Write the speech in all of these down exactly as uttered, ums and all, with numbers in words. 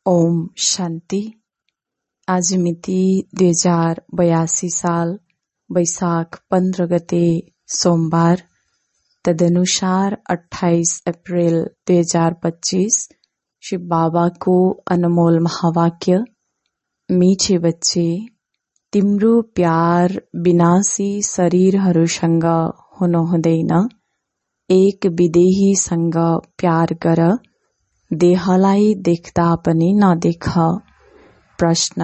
ओम शान्ति। आज मिति दुई हजार बयासी साल वैशाख पन्ध्र गते सोमबार, तदनुसार अट्ठाइस अप्रैल दुई हजार पच्चीस। शिव बाबा को अनमोल महावाक्य। मीठे बच्चे, तिम्रो प्यार विनाशी शरीरहरूसँग हुनु हुँदैन। एक विदेहीसँग प्यार गर, देहलाई देख्दा पनि नदेख। प्रश्न,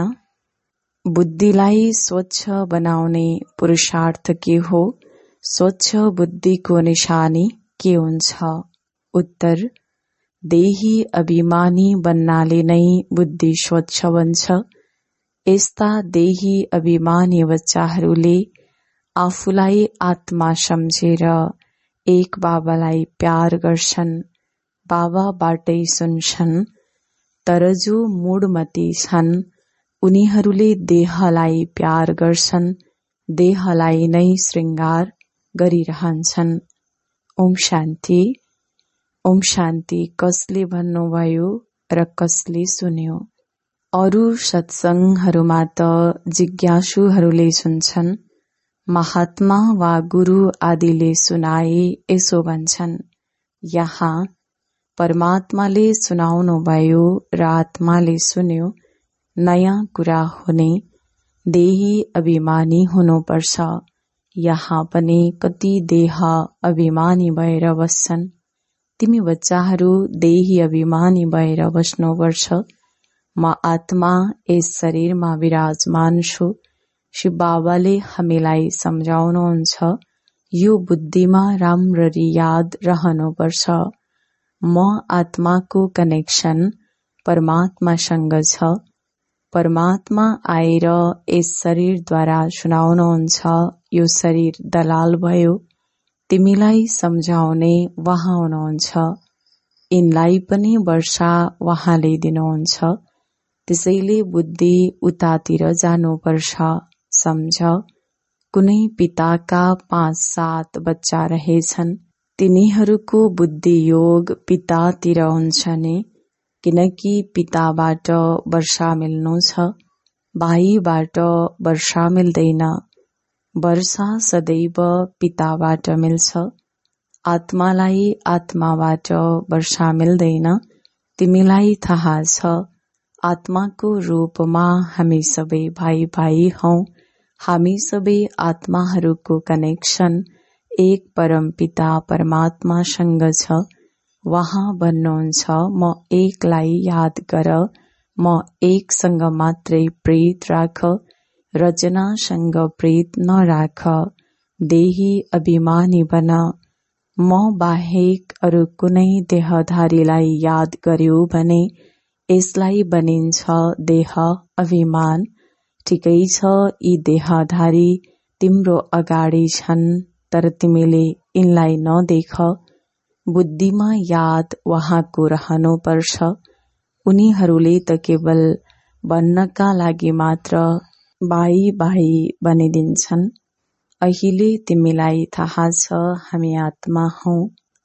बुद्धिलाई स्वच्छ बनाउने पुरुषार्थ के हो? स्वच्छ बुद्धिको निशानी के हुन्छ? उत्तर, देही अभिमानी बन्नाले नै बुद्धि स्वच्छ बन्छ। यस्ता देही अभिमानी बच्चाहरूले आफूलाई आत्मा सम्झेर एक बाबालाई प्यार गर्छन्, बाबाबाटै सुन्छन्। तर जो मूढमती छन् उनीहरूले देहलाई प्यार गर्छन्, देहलाई नै श्रृंगार गरिरहन्छन्। ओम शान्ति। ओम शान्ति कसले भन्नुभयो र कसले सुन्यो? अरू सत्संगहरूमा त जिज्ञासुहरूले सुन्छन्। महात्मा वा गुरु आदिले सुनाए यसो भन्छन्। यहाँ परमात्माले सुनाउनु भयो र आत्माले सुन्यो। नयाँ कुरा हुने, देही अभिमानी हुनुपर्छ। यहाँ पनि कति देह अभिमानी भएर बस्छन्। तिमी बच्चाहरू देही अभिमानी भएर बस्नुपर्छ। म आत्मा यस शरीरमा विराजमान छु। शिव बाबाले हामीलाई सम्झाउनुहुन्छ, यो बुद्धिमा राम्ररी याद रहनुपर्छ। म आत्माको कनेक्सन परमात्मासँग छ। परमात्मा आएर यस शरीरद्वारा सुनाउनुहुन्छ, यो शरीर दलाल भयो। तिमीलाई सम्झाउने वहाँ हुनुहुन्छ। यिनलाई पनि वर्षा वहाँले दिनुहुन्छ। त्यसैले बुद्धि उतातिर जानुपर्छ। सम्झ, कुनै पिताका पाँच सात बच्चा रहेछन्। तिनीहरूको बुद्धि योग पितातिर हुन्छ नि, किनकि पिताबाट वर्षा मिल्नु छ, भाइबाट वर्षा मिल्दैन। वर्षा सदैव पिताबाट मिल्छ। आत्मालाई आत्माबाट वर्षा मिल्दैन। तिमीलाई थाहा छ, आत्माको रूपमा हामी सबै भाइ भाइ हौ। हामी सबै आत्माहरूको कनेक्सन एक परम पिता परमात्मासँग छ। वहाँ भन्नुहुन्छ, म एकलाई याद गर, म एकसँग मात्रै प्रीत राख, रचनासँग प्रीत नराख। देही अभिमानी बन। म बाहेक अरू कुनै देहधारीलाई याद गर्यो भने यसलाई भनिन्छ देह अभिमान। ठिकै छ, यी देहधारी तिम्रो अगाडि छन्, तर तिमीले यिनलाई नदेख। बुद्धिमा याद वहाँको रहनुपर्छ। उनीहरूले त केवल भन्नका लागि मात्र भाइ भाइ भनिदिन्छन्। अहिले तिमीलाई थाहा छ, हामी आत्मा हौ,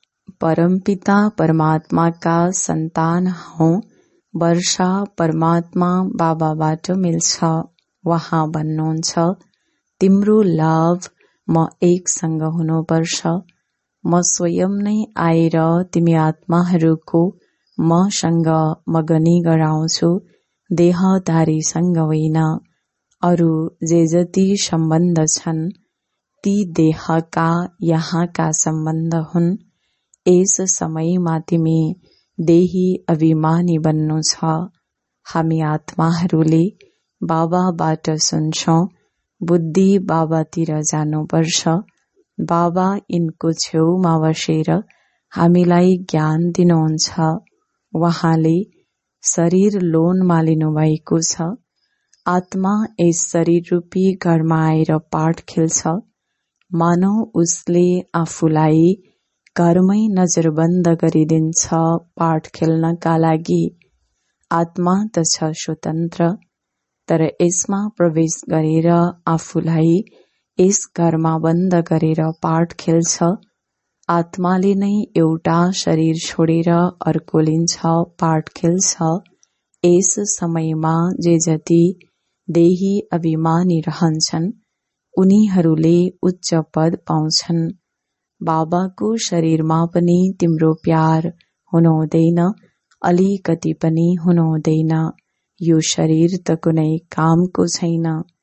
परमपिता परमात्माका सन्तान हौ। वर्षा परमात्मा बाबाबाट मिल्छ। वहाँ भन्नुहुन्छ, तिम्रो लभ म एकसँग हुनुपर्छ। म स्वयं नै आएर तिमी आत्माहरूको मसँग मगनी गराउँछु, देहधारीसँग होइन। अरू जे जति सम्बन्ध छन् ती देहका यहाँका सम्बन्ध हुन्। यस समयमा तिमी देही अभिमानी बन्नु छ। हामी आत्माहरूले बाबाबाट सुन्छौं। बुद्धि बाबातिर जानुपर्छ। बाबा यिनको छेउमा बसेर हामीलाई ज्ञान दिनुहुन्छ। वहाँले शरीर लोनमा लिनुभएको छ। आत्मा यस शरीर रूपी घरमा आएर पाठ खेल्छ। मानौ उसले आफूलाई घरमै नजरबन्द गरिदिन्छ पाठ खेल्नका लागि। आत्मा त छ स्वतन्त्र, तर यसमा प्रवेश गरेर आफूलाई यस घरमा बन्द गरेर पाठ खेल्छ। आत्माले नै एउटा शरीर छोडेर अर्को लिन्छ, पाठ खेल्छ। यस समयमा जे जति देही अभिमानी रहन्छन् उनीहरूले उच्च पद पाउँछन्। बाबाको शरीरमा पनि तिम्रो प्यार हुनुहुँदैन, अलिकति पनि हुनुहुँदैन। यो शरीर त कुनै कामको छैन।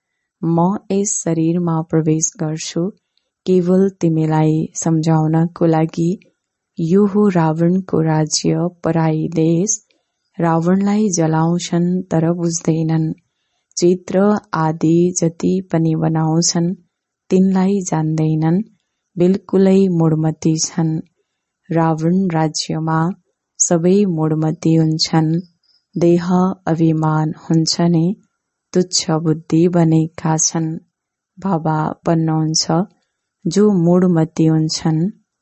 म यस शरीरमा प्रवेश गर्छु केवल तिमीलाई सम्झाउनको लागि। यो हो रावणको राज्य, पराई देश। रावणलाई जलाउँछन् तर बुझ्दैनन्। चित्र आदि जति पनि बनाउँछन् तिनलाई जान्दैनन्, बिल्कुलै मूढमती छन्। रावण राज्यमा सबै मूढमती हुन्छन्। देह अभिमान हुन्छ नि तुच्छ बुद्धि बनेका छन्। बाबा भन्नुहुन्छ जो मूढमती हुन्छन्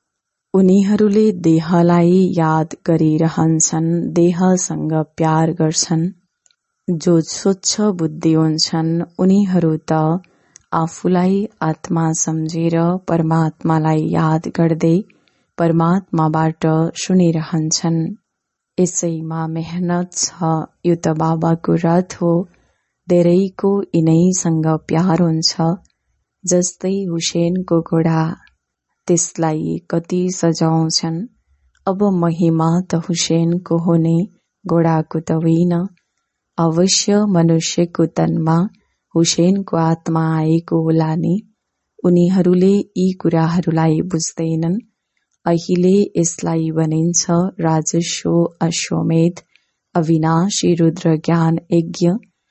उनीहरूले देहलाई याद गरिरहन्छन्, देहसँग प्यार गर्छन्। जो स्वच्छ बुद्धि हुन्छन् उनीहरू त आफूलाई आत्मा सम्झेर परमात्मालाई याद गर्दै परमात्माबाट सुनिरहन्छन्। यसैमा मेहनत छ। यो त बाबाको रथ हो। धेरैको यिनैसँग प्यार हुन्छ। जस्तै हुसेनको घोडा, त्यसलाई कति सजाउँछन्। अब महिमा त हुसेनको हो नि, घोडाको त होइन। अवश्य मनुष्यको तनमा हुसेनको आत्मा आएको होला नि। उनीहरूले यी कुराहरूलाई बुझ्दैनन्। अहिले यसलाई भनिन्छ राजस्व अश्वमेध अविनाशी रुद्र ज्ञान यज्ञ।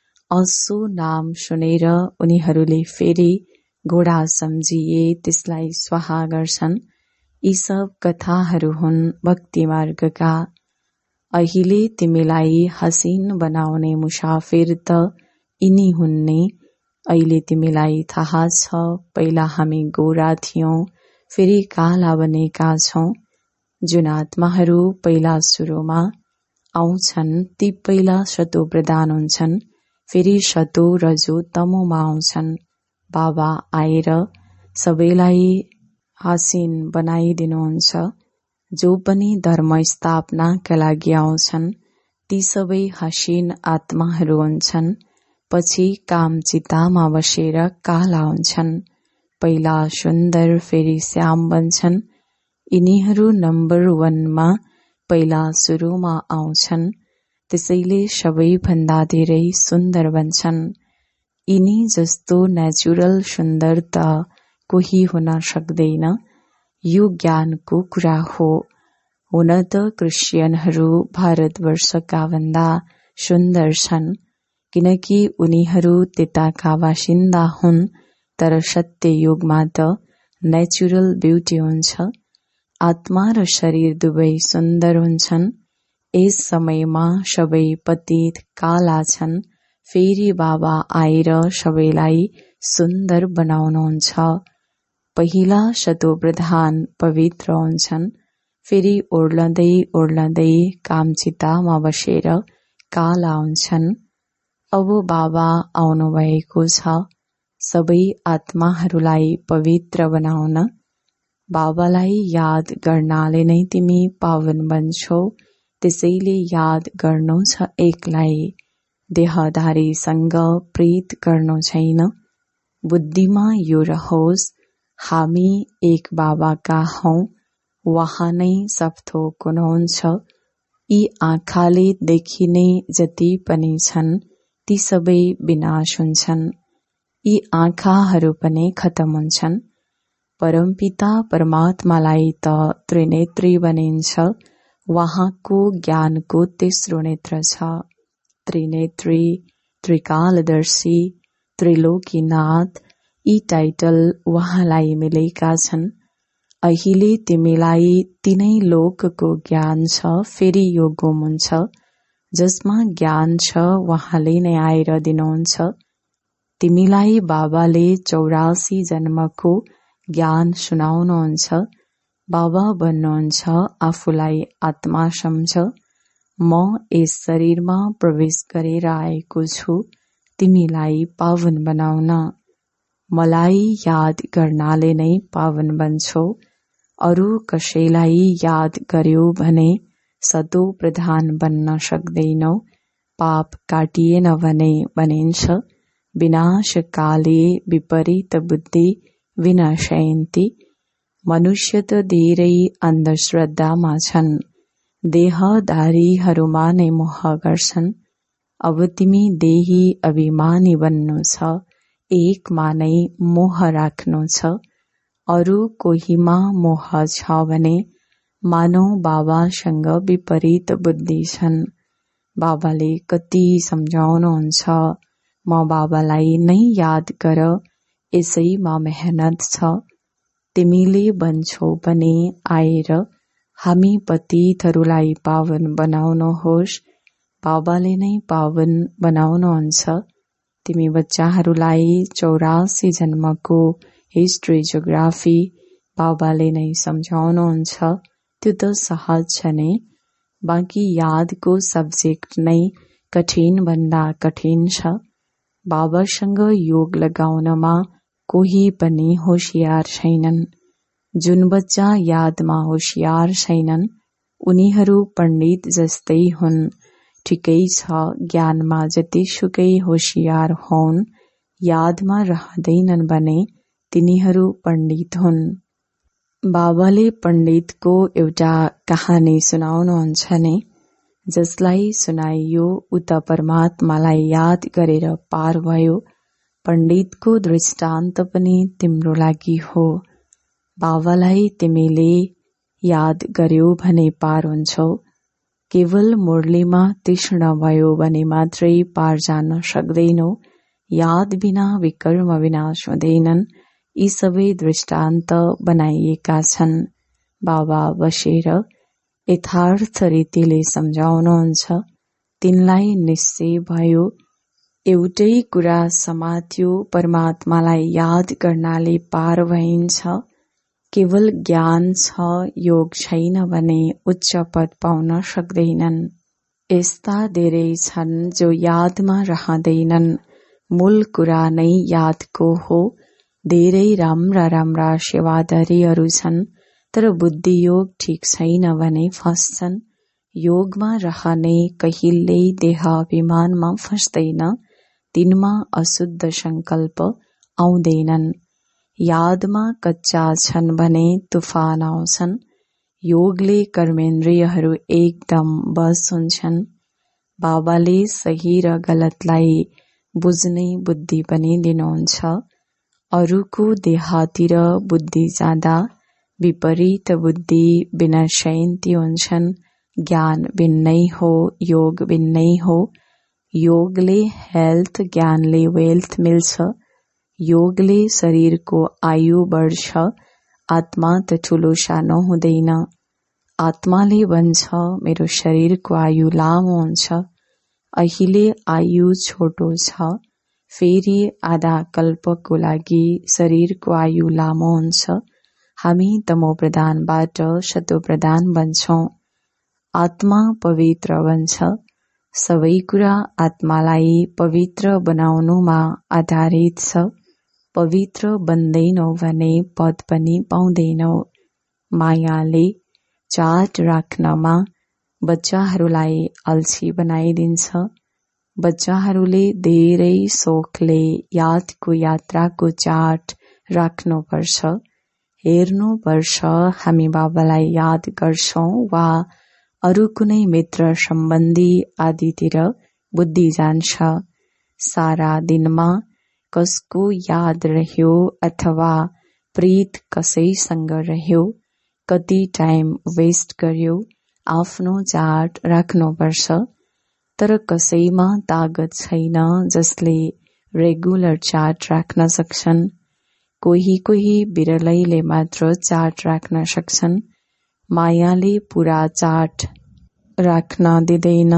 असो नाम सुनेर उनीहरूले फेरि घोडा सम्झिए त्यसलाई स्वाहा गर्छन्। यी सब कथाहरू हुन् भक्ति मार्गका। अहिले तिमीलाई हसीन बनाउने मुसाफिर त यिनी हुन् नि। अहिले तिमीलाई थाहा छ पहिला हामी गोरा थियौं, फेरि काला बनेका छौं। जुन आत्माहरू पहिला सुरुमा आउँछन् ती पहिला सतो प्रधान हुन्छन्, फेरि सतो रजो तमोमा आउँछन्। बाबा आएर सबैलाई हसीन बनाइदिनुहुन्छ। जो पनि धर्म स्थापनाका लागि आउँछन् ती सबै हसीन आत्माहरू हुन्छन्। पछि काम चितामा बसेर काला हुन्छन्। पहिला सुन्दर फेरि श्याम बन्छन्। यिनीहरू नम्बर वानमा पहिला सुरुमा आउँछन्, त्यसैले सबैभन्दा धेरै सुन्दर बन्छन्। यिनी जस्तो नेचुरल सुन्दर त कोही हुन सक्दैन। यो ज्ञानको कुरा हो। हुन त क्रिश्चियनहरू भारतवर्षका भन्दा सुन्दर छन्, किनकि उनीहरू त्यताका बासिन्दा हुन्। तर सत्य युगमा त नेचुरल ब्युटी हुन्छ। आत्मा र शरीर दुवै सुन्दर हुन्छन्। यस समयमा सबै पतित काला छन्। फेरि बाबा आएर सबैलाई सुन्दर बनाउनुहुन्छ। पहिला सतो प्रधान पवित्र हुन्छन्, फेरि ओर्लदै ओर्लदै कामचितामा बसेर काला हुन्छन्। अब बाबा आउनु भएको छ सबै आत्माहरूलाई पवित्र बनाउन। बाबालाई याद गर्नाले नै तिमी पावन बन्छौ। त्यसैले याद गर्नु छ एकलाई, देहधारीसँग प्रीत गर्नु छैन। बुद्धिमा यो रहोस् हामी एक बाबाका हौं, वहाँ नै सब थोक हुनुहुन्छ। यी आँखाले देखिने जति पनि छन् ती सबै विनाश हुन्छन्। यी आँखाहरू पनि खतम हुन्छन्। परमपिता परमात्मालाई त त्रिनेत्री भनिन्छ। वहाँको ज्ञानको तेस्रो नेत्र छ। त्रिनेत्री, त्रिकालदर्शी, त्रिलोकीनाथ यी टाइटल उहाँलाई मिलेका छन्। अहिले तिमीलाई तीनै लोकको ज्ञान छ। फेरि यो गुम हुन्छ। जसमा ज्ञान छ उहाँले नै आएर दिनुहुन्छ। तिमीलाई बाबाले चौरासी जन्मको ज्ञान सुनाउनुहुन्छ। बाबा भन्नुहुन्छ आफूलाई आत्मा सम्झ। म यस शरीरमा प्रवेश गरेर आएको छु तिमीलाई पावन बनाउन। मलाई याद गर्नाले नै पावन बन्छौ। अरू कसैलाई याद गर्यो भने सतो प्रधान बन्न सक्दैनौ। पाप काटिएन भने भनिन्छ, विनाशकाले विपरीत बुद्धि विनाशयन्ति। मनुष्य त धेरै अन्धश्रद्धामा छन्, देहधारीहरूमा नै मोह गर्छन्। अब तिमी देही अभिमानी बन्नु छ, एकमा नै मोह राख्नु छ। अरू कोहीमा मोह छ भने मानौ बाबासँग विपरीत बुद्धि छन्। बाबाले कति सम्झाउनुहुन्छ, म बाबालाई नै याद गर, यसैमा मेहनत छ। तिमीले भन्छौ पनि आएर हामी पतितहरूलाई पावन बनाउनुहोस्, बाबाले नै पावन बनाउनुहुन्छ। तिमी बच्चाहरूलाई चौरासी जन्मको हिस्ट्री जियोग्राफी बाबाले नै सम्झाउनुहुन्छ, त्यो त सहज छ नै। बाँकी यादको सब्जेक्ट नै कठिन भन्दा कठिन छ। बाबासँग योग लगाउनमा कोही पनि होशियार छैनन्। जुन बच्चा यादमा होशियार छैनन् उनीहरू पण्डित जस्तै हुन्। ठिकै छ, ज्ञानमा जतिसुकै होशियार हुन्, यादमा रहँदैनन् भने तिनीहरू पण्डित हुन्। बाबाले पण्डितको एउटा कहानी सुनाउनुहुन्छ नि, जसलाई सुनाइयो उता परमात्मालाई याद गरेर पार भयो। पण्डितको दृष्टान्त पनि तिम्रो लागि हो। बाबालाई तिमीले याद गर्यौ भने पार हुन्छौ। केवल मुरलीमा तीक्ष्ण भयो भने मात्रै पार जान सक्दैनौ। याद बिना विकर्म विनाश हुँदैनन्। यी सबै दृष्टान्त बनाइएका छन्। बाबा बसेर यथार्थ रीतिले सम्झाउनुहुन्छ। तिनलाई निश्चय भयो, एउटै कुरा समात्यो, परमात्मालाई याद गर्नाले पार भइन्छ। केवल ज्ञान छ, योग छैन भने उच्च पद पाउन सक्दैनन्। यस्ता धेरै छन् जो यादमा रहँदैनन्। मूल कुरा नै यादको हो। धेरै राम्रा राम्रा सेवादारीहरू छन्, तर बुद्धि योग ठिक छैन भने फस्छन्। योगमा रहने कहिल्यै देह अभिमानमा फस्दैन। तिनमा अशुद्ध संकल्प आउँदैनन्। यादमा कच्चा छन् भने तुफान आउँछन्। योगले कर्मेन्द्रियहरू एकदम बस हुन्छन्। बाबाले सही र गलतलाई बुझ्ने बुद्धि पनि दिनुहुन्छ। अरूको देहतिर बुद्धि जाँदा विपरीत बुद्धि विनाशयन्ति हुन्छन्। ज्ञान भिन्नै हो, योग भिन्नै हो। योगले हेल्थ, ज्ञानले वेल्थ मिल्छ। योगले शरीरको आयु बढ्छ। आत्मा त ठुलो सानो हुँदैन। आत्माले भन्छ मेरो शरीरको आयु लामो हुन्छ। अहिले आयु छोटो छ, फेरि आधा कल्पको लागि शरीरको आयु लामो हुन्छ। हामी तमो प्रधानबाट सतो प्रधान बन्छौं। आत्मा पवित्र बन्छ। सबै कुरा आत्मालाई पवित्र बनाउनुमा आधारित छ। पवित्र बन्दैनौ भने पद पनि पाउँदैनौ। मायाले चाट राख्नमा बच्चाहरूलाई अल्छी बनाइदिन्छ। बच्चाहरूले धेरै सोखले यादको यात्राको चाट राख्नुपर्छ। हेर्नुपर्छ हामी बाबालाई याद गर्छौं वा अरू कुनै मित्र सम्बन्धी आदितिर बुद्धि जान्छ। सारा दिनमा कसको याद रह्यो अथवा प्रीत कसैसँग रह्यो, कति टाइम वेस्ट गर्यो, आफ्नो चार्ट राख्नुपर्छ। तर कसैमा तागत छैन जसले रेगुलर चार्ट राख्न सक्छन्। कोही कोही बिरलैले मात्र चार्ट राख्न सक्छन्। मायाले पूरा चार्ट राख्न दिँदैन।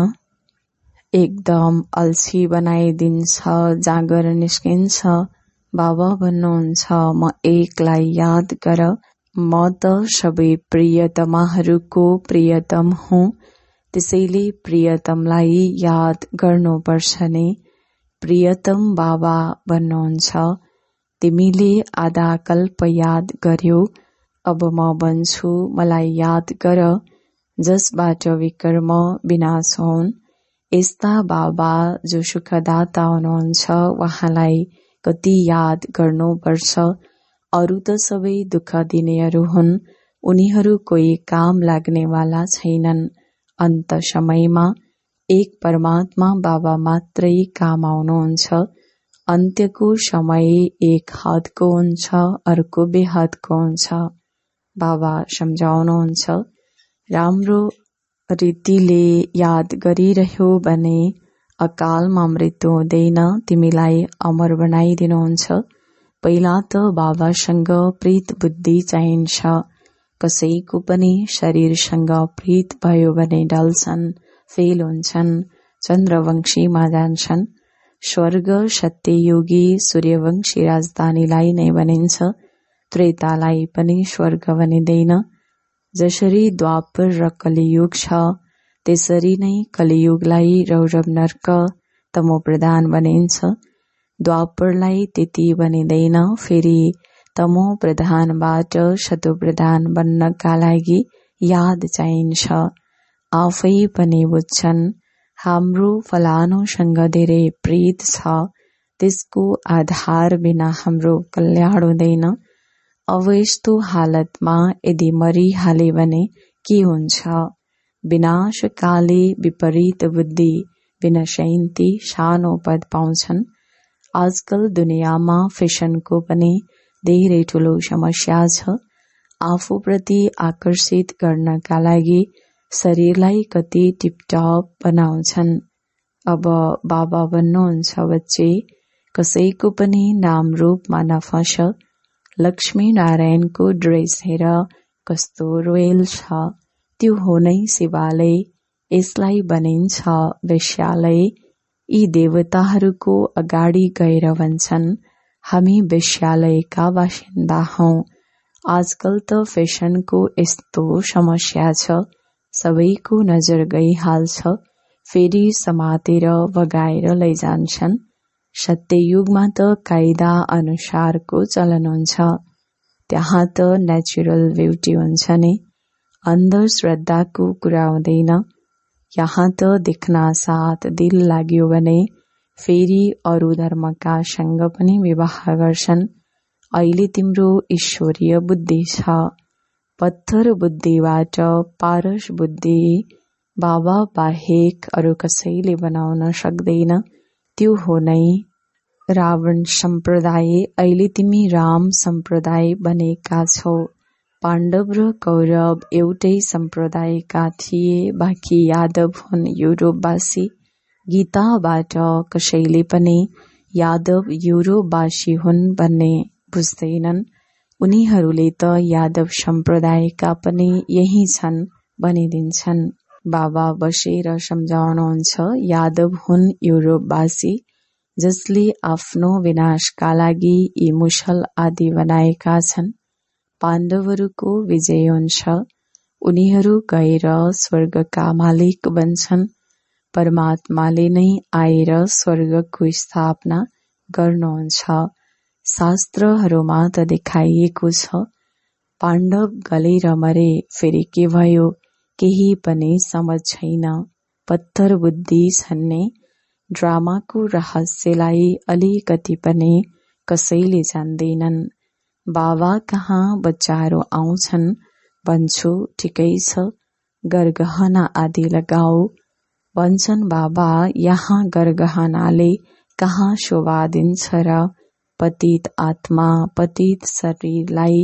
एकदम अल्छी बनाइदिन्छ, जाँगर निस्किन्छ। बाबा भन्नुहुन्छ म एकलाई याद गर, म त सबै प्रियतमाहरूको प्रियतम हुँ। त्यसैले प्रियतमलाई याद गर्नुपर्छ नि। प्रियतम बाबा भन्नुहुन्छ तिमीले आधा कल्प याद गर्यौ, अब म भन्छु मलाई याद गर, जसबाट विकर्म विनाश हुन्। यस्ता बाबा जो सुखदाता हुनुहुन्छ उहाँलाई कति याद गर्नुपर्छ। अरू त सबै दुःख दिनेहरू हुन्, उनीहरू कोही काम लाग्नेवाला छैनन्। अन्त समयमा एक परमात्मा बाबा मात्रै काम आउनुहुन्छ। अन्त्यको समय एक हदको हुन्छ, अर्को बेहदको हुन्छ। बाबा सम्झाउनुहुन्छ, राम्रो रीतिले याद गरिरह्यो भने अकालमा मृत्यु हुँदैन, तिमीलाई अमर बनाइदिनुहुन्छ। पहिला त बाबासँग प्रीत बुद्धि चाहिन्छ। कसैको पनि शरीरसँग प्रीत भयो भने डल्छन्, फेल हुन्छन्, चन्द्रवंशीमा जान्छन्। स्वर्ग सत्ययोगी सूर्यवंशी राजधानीलाई नै भनिन्छ, त्रेतालाई पनि स्वर्ग भनिँदैन। जसरी द्वापर र कलियुग छ, त्यसरी नै कलियुगलाई रौरव नर्क तमो प्रधान भनिन्छ। द्वापरलाई त्यति भनिँदैन, फेरि तमो प्रधानबाट सतो प्रधान बन्नका लागि याद चाहिन्छ। आफै पनि बुझ्छन् हाम्रो फलानुसँग धेरै प्रीत छ, त्यसको आधार बिना हाम्रो कल्याण हुँदैन। अब यस्तो हालतमा यदि मरिहाले भने के हुन्छ? विनाशकाले विपरीत बुद्धि विनशयन्ती सानो पद पाउँछन्। आजकल दुनियाँमा फेसनको पनि धेरै ठूलो समस्या छ। आफूप्रति आकर्षित गर्नका लागि शरीरलाई कति टिपटप बनाउँछन्। अब बाबा भन्नुहुन्छ, बच्चे कसैको पनि नाम रूपमा नफस। लक्ष्मी नारायणको ड्रेस हेर कस्तो रोयल छ, त्यो हो नै शिवालय, यसलाई भनिन्छ वेश्यालय। यी देवताहरूको अगाडि गएर भन्छन्, हामी वेश्यालयका बासिन्दा हौं। आजकल त फेसनको यस्तो समस्या छ, सबैको नजर गइहाल्छ, फेरि समातेर बगाएर लैजान्छन्। सत्ययुगमा त कायदा अनुसारको चलन हुन्छ, त्यहाँ त नेचुरल ब्युटी हुन्छ नि, अन्धश्रद्धाको कुरा हुँदैन। यहाँ त देख्न साथ दिल लाग्यो भने फेरि अरू धर्मका सँग पनि विवाह गर्छन्। अहिले तिम्रो ईश्वरीय बुद्धि छ, पत्थर बुद्धिबाट पारस बुद्धि बाबा बाहेक अरू कसैले बनाउन सक्दैन। त्यो हो नै रावण सम्प्रदाय, अहिले तिमी राम सम्प्रदाय बनेका छौ। पाण्डव र कौरव एउटै सम्प्रदायका थिए, बाँकी यादव हुन् युरोपवासी। गीताबाट कसैले पनि यादव युरोपवासी हुन् भन्ने बुझ्दैनन्। उनीहरूले त यादव सम्प्रदायका पनि यही छन् भनिदिन्छन्। बाबा बसेर सम्झाउनुहुन्छ, यादव हुन् युरोपवासी, जसले आफ्नो विनाशका लागि यी मुसल आदि बनाएका छन्। पाण्डवहरूको विजय हुन्छ, उनीहरू गएर स्वर्गका मालिक बन्छन्। परमात्माले नै आएर स्वर्गको स्थापना गर्नुहुन्छ। शास्त्रहरूमा त देखाइएको छ, पाण्डव गलेर मरे, फेरि के भयो केही पनि समझ छैन। पत्थर बुद्धि छन्ने ड्रामाको रहस्यलाई अलिकति पनि कसैले जान्दैनन्। बाबा कहाँ बच्चाहरू आउँछन्, भन्छु ठिकै छ, गरगहना आदि लगाऊ भन्छन् बाबा। यहाँ गरगहनाले कहाँ शोभा दिन्छ र? पतित आत्मा पतित शरीरलाई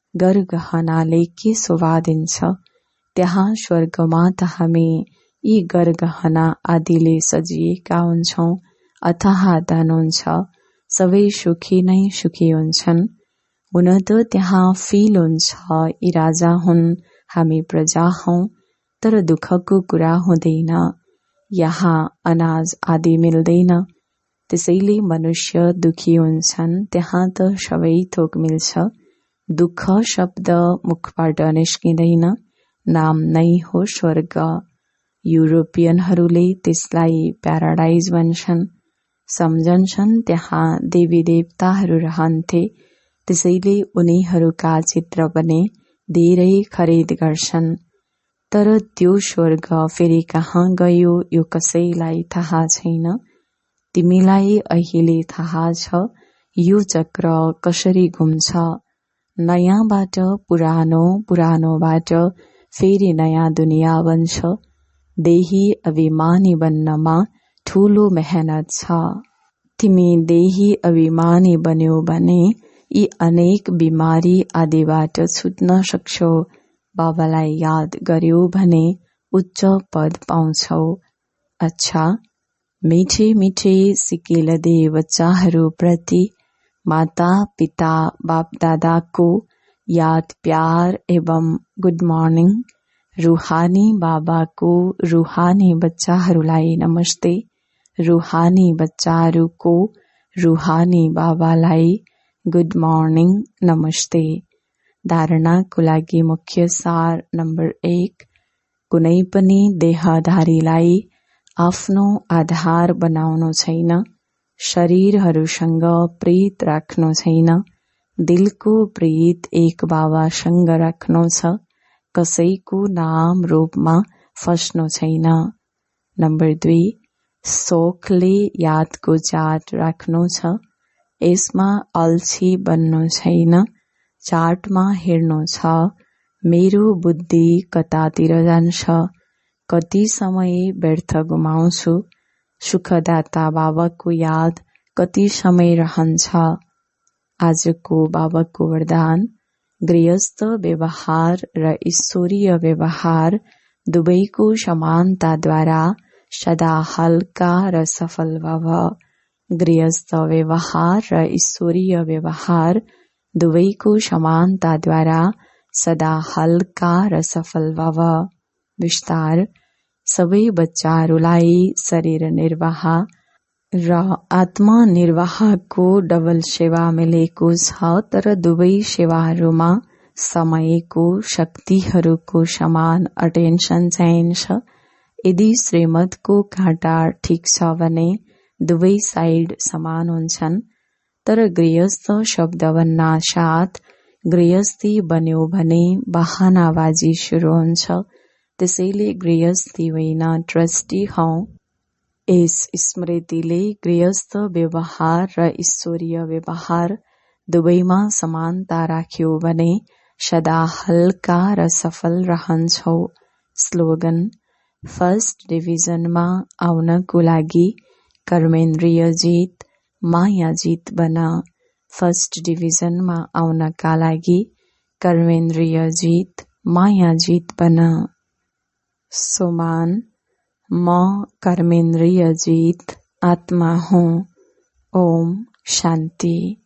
गरगहनाले के शोभा दिन्छ? त्यहाँ स्वर्गमा त हामी यी गरगहना आदिले सजिएका हुन्छौं। अथाह धन हुन्छ, सबै सुखी नै सुखी हुन्छन्। हुन त त्यहाँ फिल हुन्छ, यी राजा हुन्, हामी प्रजा हौं, तर दुःखको कुरा हुँदैन। यहाँ अनाज आदि मिल्दैन, त्यसैले मनुष्य दुखी हुन्छन्। त्यहाँ त सबै थोक मिल्छ। दुःख शब्द मुखबाट निस्किँदैन, नाम नै हो स्वर्ग। युरोपियनहरूले त्यसलाई प्याराडाइज भन्छन्। सम्झन्छन् त्यहाँ देवी देवताहरू रहन्थे, त्यसैले उनीहरूका चित्र पनि धेरै खरिद गर्छन्। तर त्यो स्वर्ग फेरि कहाँ गयो यो कसैलाई थाहा छैन। तिमीलाई अहिले थाहा छ यो चक्र कसरी घुम्छ। नयाँबाट पुरानो, पुरानोबाट फेरि नयाँ दुनियाँ बन्छ। देही अभिमानी बन्नमा ठूलो मेहनत छ। तिमी देही अभिमानी बन्यो भने यी अनेक बिमारी आदिबाट छुट्न सक्छौ। बाबालाई याद गर्यो भने उच्च पद पाउँछौ। अच्छा, मिठे मिठे सिकिलदे बच्चाहरू प्रति माता पिता बाप दादाको याद प्यार एवं गुड मर्निङ। रूहानी बाबाको रूहानी बच्चाहरूलाई नमस्ते। रूहानी बच्चाहरूको रूहानी बाबालाई गुड मर्निङ नमस्ते। धारणाको लागि मुख्य सार नम्बर एक, कुनै पनि देहधारीलाई आफ्नो आधार बनाउनु छैन। शरीरहरूसँग प्रीत राख्नु छैन। दिलको प्रीत एक बाबासँग राख्नु छ। कसैको नाम रूपमा फस्नु छैन। नम्बर दुई, सोखले यादको चार्ट राख्नु छ। यसमा अल्छी बन्नु छैन। चार्टमा हेर्नु छ मेरो बुद्धि कतातिर जान्छ, कति समय व्यर्थ गुमाउँछु, सुखदाता बाबाको याद कति समय रहन्छ। आजको बाबाको वरदान, गृहस्थ व्यवहार र ईश्वरीय व्यवहार दुवैको समानताद्वारा सदा हल्का र सफल भव। गृहस्थ व्यवहार र ईश्वरीय व्यवहार दुवैको समानताद्वारा सदा हल्का र सफल भव। विस्तार, सबै बच्चाहरूलाई शरीर निर्वाह र आत्मा निर्वाहको डबल सेवा मिलेको छ। तर दुवै सेवाहरूमा समयको शक्तिहरूको समान अटेन्सन चाहिन्छ। यदि श्रीमतको काँटा ठिक छ भने दुवै साइड समान हुन्छन्। तर गृहस्थ शब्द भन्ना साथ गृहस्थी बन्यो भने बहानाबाजी सुरु हुन्छ। त्यसैले गृहस्थी होइन ट्रस्टी हौ। यस स्मृतिले गृहस्थ व्यवहार र ईश्वरीय व्यवहार दुवैमा समानता राख्यो भने सदा हल्का र सफल रहन्छौ। स्लोगन, फर्स्ट डिभिजनमा आउनको लागि कर्मेन्द्रिय जित, माया जित बना। फर्स्ट डिभिजनमा आउनका लागि कर्मेन्द्रिय जित, माया जित बना। सोमान, म कर्मेन्द्रिय जित आत्मा हूँ। ओम शान्ति।